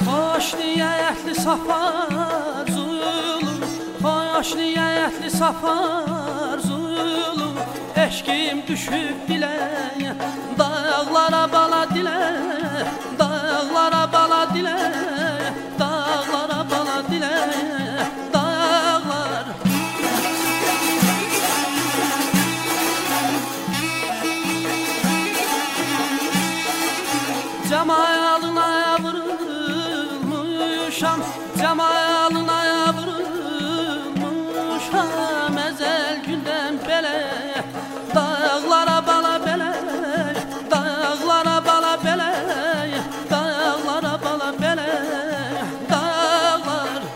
Hoş niyetli safar zulüm, hoş niyetli safar zulüm. Eşkim düşüp dile, dağlara bala dile, dağlara bala dile, dağlara bala dile, dağlar. Cemalına vurulmuşam, cemalına vurulmuşam, ezel günden bele, dağlara bala bele, dağlara bala bele, dağlara bala bele, dağlar.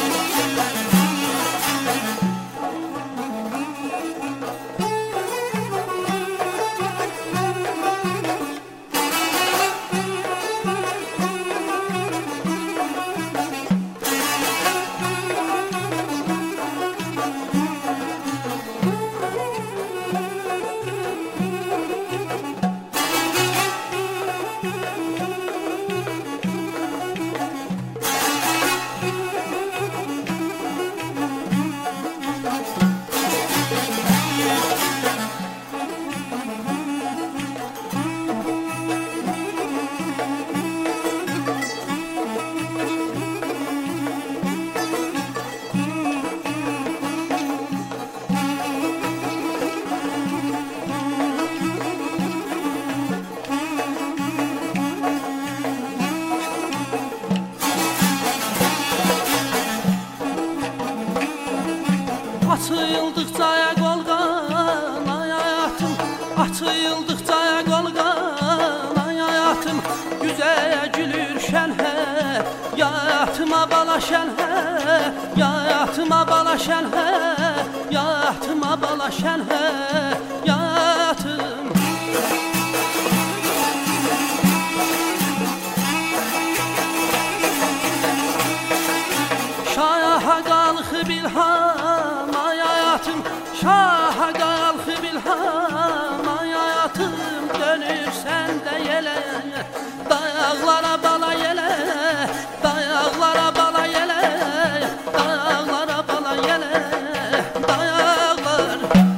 Açıldıkça golgan hayatım, açıldıkça golgan hayatım, güzel gülür şenhe, yatıma bala şenhe, yatıma bala şenhe, yatıma bala şenhe, yatım. Şaha kalkı bilham hayatım, şaha kalkı bilham hayatım, dönürsen de yele, dağlara bala yele, dağlara bala yele, dağlara bala yele, dağlar.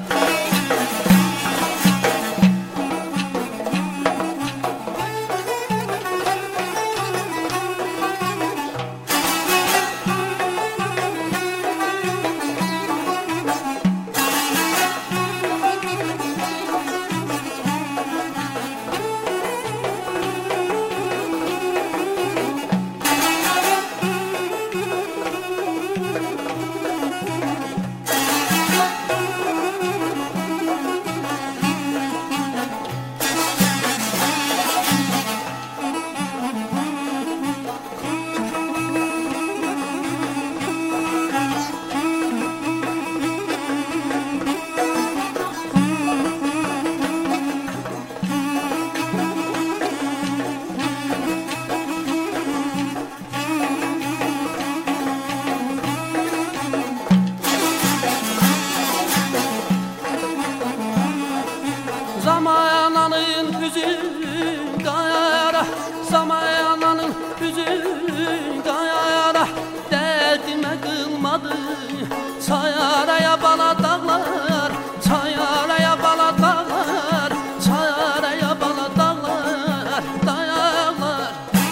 Zamananın yüzü kayara, zamananın yüzü kayara, derdime kılmadı, sayaraya bala dağlar, sayaraya bala dağlar, sayaraya bala dağlar, dağlar.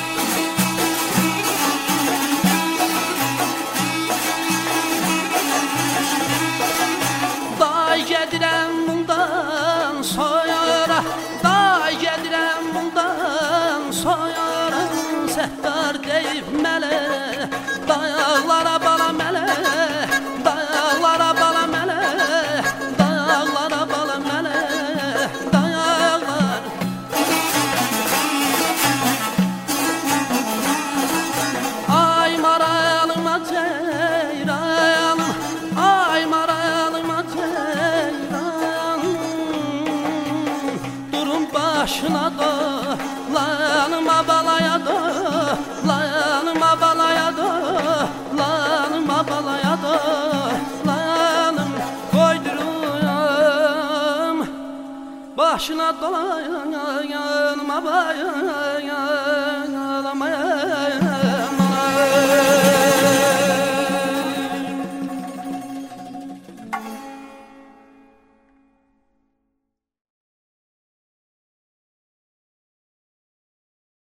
Day gedirem bundan soyara, day gedirem bundan soyara, sehtar deyip mele, dağlara bala mele, dağlara bala mele, dağlara bala mele, dağlar. Ay maralıma ceyranım, ay maralıma ceyranım, durun başına da, lanıma balaya da, lanıma balaya da, lanıma balaya da, lanım koyduruyorum başına dolayan yanıma bayan.